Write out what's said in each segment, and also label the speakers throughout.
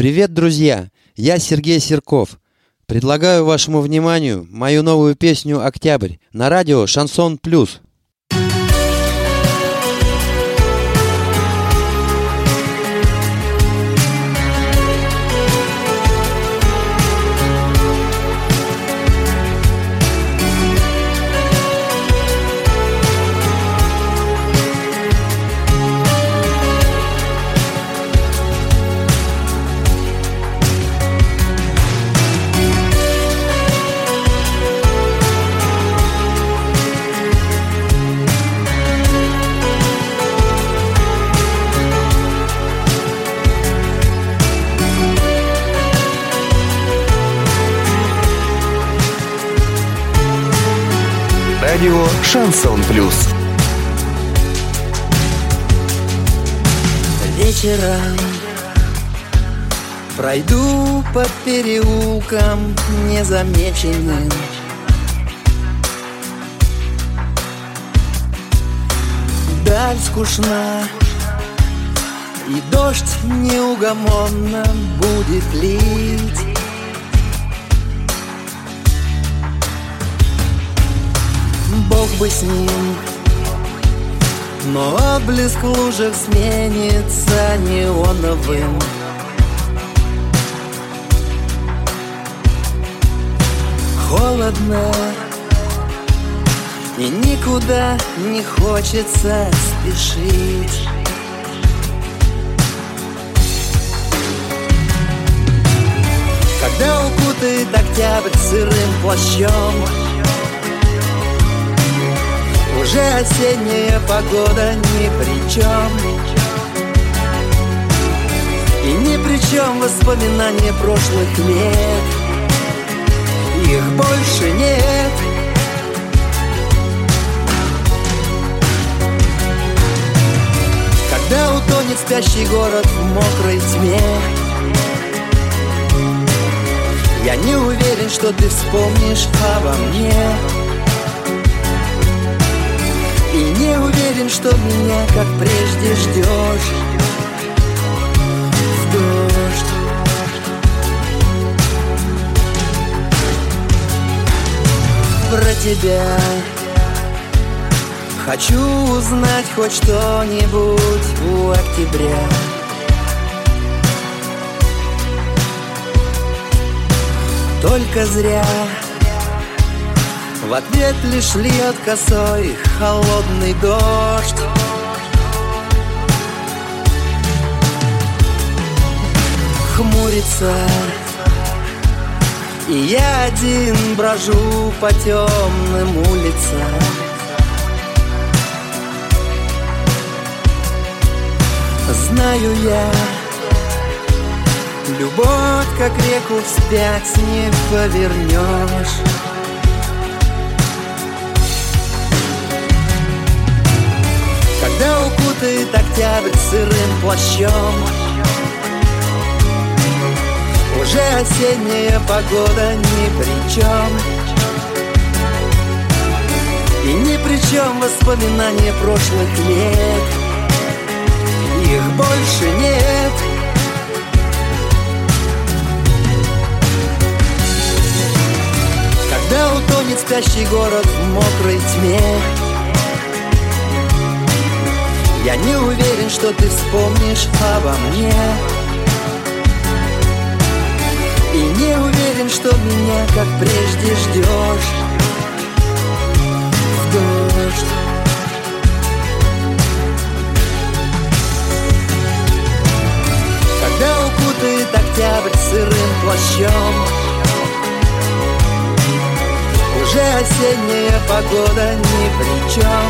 Speaker 1: Привет, друзья! Я Сергей Серков. Предлагаю вашему вниманию мою новую песню «Октябрь» на радио «Шансон Плюс».
Speaker 2: Радио «Шансон Плюс».
Speaker 3: Вечером пройду по переулкам незамеченным. Даль скучна, и дождь неугомонно будет лить. Бог бы с ним, но отблеск в лужах сменится неоновым. Холодно, и никуда не хочется спешить. Когда укутает октябрь сырым плащом, уже осенняя погода ни при чем. И ни при чем воспоминания прошлых лет. Их больше нет. Когда утонет спящий город в мокрой тьме, я не уверен, что ты вспомнишь обо мне. И не уверен, что меня, как прежде, ждешь в дождь. Про тебя хочу узнать хоть что-нибудь у октября. Только зря в ответ лишь льет косой холодный дождь. Хмурится, и я один брожу по темным улицам. Знаю я, любовь, как реку, вспять не повернешь. Когда укутает октябрь сырым плащом, уже осенняя погода ни при чем. И ни при чем воспоминания прошлых лет. Их больше нет. Когда утонет спящий город в мокрой тьме, я не уверен, что ты вспомнишь обо мне. И не уверен, что меня, как прежде, ждешь в дождь. Когда укутает октябрь сырым плащом, уже осенняя погода ни при чем.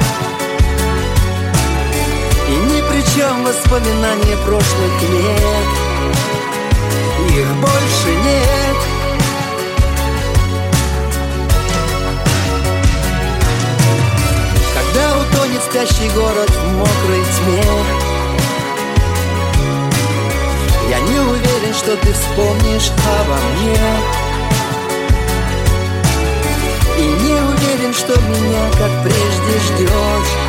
Speaker 3: И ни при чем воспоминания прошлых лет. Их больше нет. Когда утонет спящий город в мокрой тьме, я не уверен, что ты вспомнишь обо мне. И не уверен, что меня, как прежде, ждешь